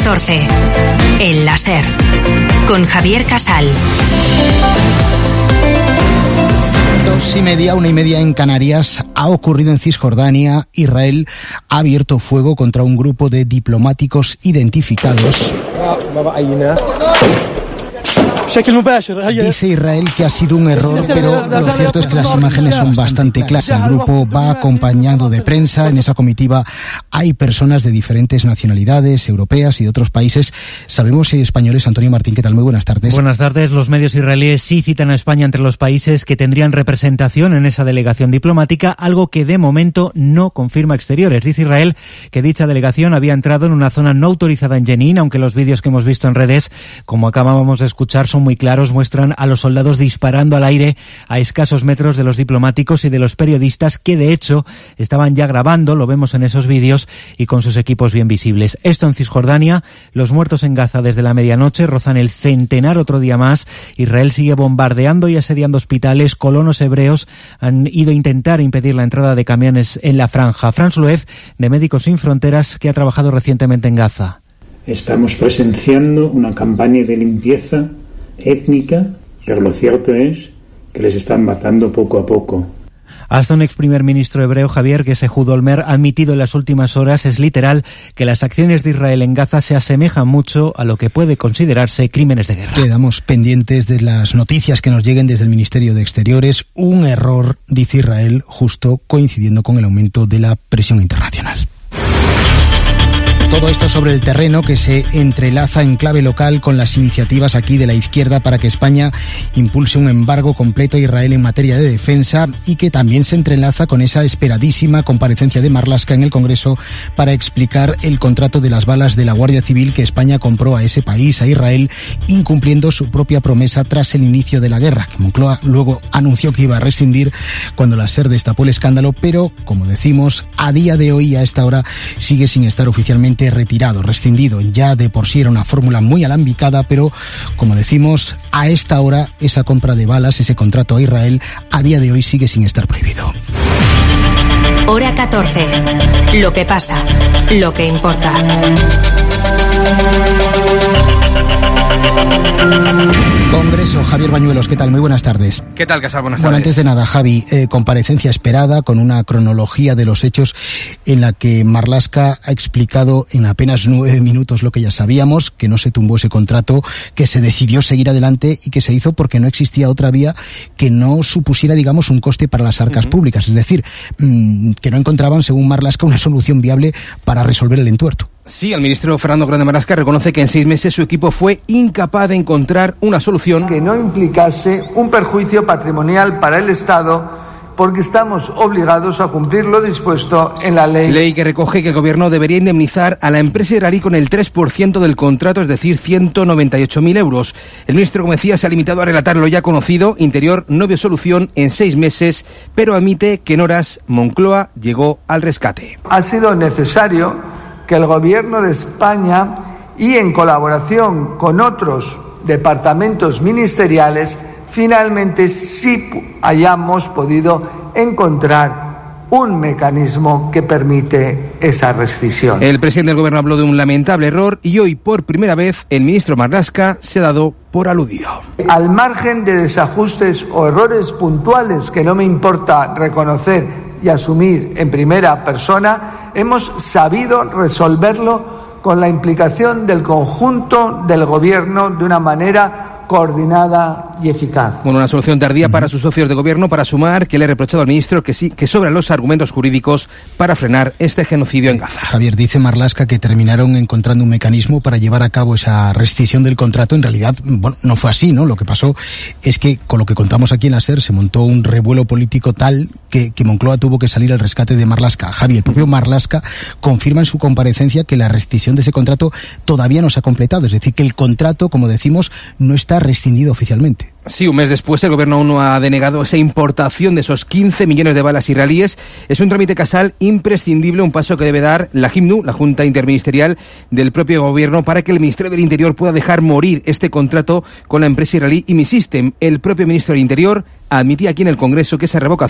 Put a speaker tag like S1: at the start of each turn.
S1: 14. El láser. Con Javier Casal.
S2: 2:30, 1:30 en Canarias. Ha ocurrido en Cisjordania. Israel ha abierto fuego contra un grupo de diplomáticos identificados. Dice Israel que ha sido un error, pero lo cierto es que las imágenes son bastante claras. El grupo va acompañado de prensa. En esa comitiva hay personas de diferentes nacionalidades, europeas y de otros países. Sabemos si hay españoles. Antonio Martín, ¿qué tal? Muy buenas tardes.
S3: Buenas tardes. Los medios israelíes sí citan a España entre los países que tendrían representación en esa delegación diplomática, algo que de momento no confirma Exteriores. Dice Israel que dicha delegación había entrado en una zona no autorizada en Jenin, aunque los vídeos que hemos visto en redes, como acabábamos de escuchar, son muy claros, muestran a los soldados disparando al aire a escasos metros de los diplomáticos y de los periodistas que de hecho estaban ya grabando, lo vemos en esos vídeos, y con sus equipos bien visibles. Esto en Cisjordania. Los muertos en Gaza desde la medianoche rozan el centenar otro día más. Israel sigue bombardeando y asediando hospitales. Colonos hebreos han ido a intentar impedir la entrada de camiones en la franja. Franz Luef, de Médicos Sin Fronteras, que ha trabajado recientemente en Gaza.
S4: Estamos presenciando una campaña de limpieza étnica, pero lo cierto es que les están matando poco a poco.
S3: Hasta un ex primer ministro hebreo, Javier, que Ehud Olmert, ha admitido en las últimas horas, es literal, que las acciones de Israel en Gaza se asemejan mucho a lo que puede considerarse crímenes de guerra.
S2: Quedamos pendientes de las noticias que nos lleguen desde el Ministerio de Exteriores. Un error, dice Israel, justo coincidiendo con el aumento de la presión internacional. Todo esto sobre el terreno, que se entrelaza en clave local con las iniciativas aquí de la izquierda para que España impulse un embargo completo a Israel en materia de defensa, y que también se entrelaza con esa esperadísima comparecencia de Marlaska en el Congreso para explicar el contrato de las balas de la Guardia Civil que España compró a ese país, a Israel, incumpliendo su propia promesa tras el inicio de la guerra, que Moncloa luego anunció que iba a rescindir cuando la SER destapó el escándalo, pero, como decimos, a día de hoy, a esta hora, sigue sin estar oficialmente retirado, rescindido. Ya de por sí era una fórmula muy alambicada, pero, como decimos, a esta hora esa compra de balas, ese contrato a Israel, a día de hoy sigue sin estar prohibido.
S1: Hora 14. Lo que pasa, lo que importa.
S2: Congreso, Javier Bañuelos, ¿qué tal? Muy buenas tardes.
S5: ¿Qué tal, Casal? Buenas tardes.
S2: Bueno, antes de nada, Javi, comparecencia esperada con una cronología de los hechos en la que Marlaska ha explicado en apenas 9 minutos lo que ya sabíamos, que no se tumbó ese contrato, que se decidió seguir adelante y que se hizo porque no existía otra vía que no supusiera, digamos, un coste para las arcas públicas. Es decir, que no encontraban, según Marlaska, una solución viable para resolver el entuerto.
S5: Sí, el ministro Fernando Grande Marlaska reconoce que en 6 meses su equipo fue incapaz de encontrar una solución
S6: que no implicase un perjuicio patrimonial para el Estado, porque estamos obligados a cumplir lo dispuesto en la ley.
S5: Ley que recoge que el gobierno debería indemnizar a la empresa israelí con el 3% del contrato, es decir, 198.000 euros. El ministro, como decía, se ha limitado a relatar lo ya conocido. Interior no vio solución en 6 meses, pero admite que en horas Moncloa llegó al rescate.
S6: Ha sido necesario que el Gobierno de España, y en colaboración con otros departamentos ministeriales, finalmente sí hayamos podido encontrar un mecanismo que permite esa rescisión.
S5: El presidente del Gobierno habló de un lamentable error y hoy, por primera vez, el ministro Marlaska se ha dado por aludido.
S6: Al margen de desajustes o errores puntuales que no me importa reconocer y asumir en primera persona, hemos sabido resolverlo con la implicación del conjunto del Gobierno de una manera coordinada y eficaz.
S5: Bueno, una solución tardía para sus socios de gobierno, para sumar que le ha reprochado al ministro que sí, que sobran los argumentos jurídicos para frenar este genocidio en Gaza.
S2: Javier, dice Marlaska que terminaron encontrando un mecanismo para llevar a cabo esa rescisión del contrato. En realidad, bueno, no fue así, ¿no? Lo que pasó es que, con lo que contamos aquí en la SER, se montó un revuelo político tal que Moncloa tuvo que salir al rescate de Marlaska. Javier, el propio Marlaska confirma en su comparecencia que la rescisión de ese contrato todavía no se ha completado. Es decir, que el contrato, como decimos, no está rescindido oficialmente.
S5: Sí, un mes después el gobierno aún no ha denegado esa importación de esos 15 millones de balas israelíes. Es un trámite, Casal, imprescindible, un paso que debe dar la JIMNU, la Junta Interministerial del propio gobierno, para que el Ministerio del Interior pueda dejar morir este contrato con la empresa israelí IMI System. El propio ministro del Interior admitía aquí en el Congreso que esa revocación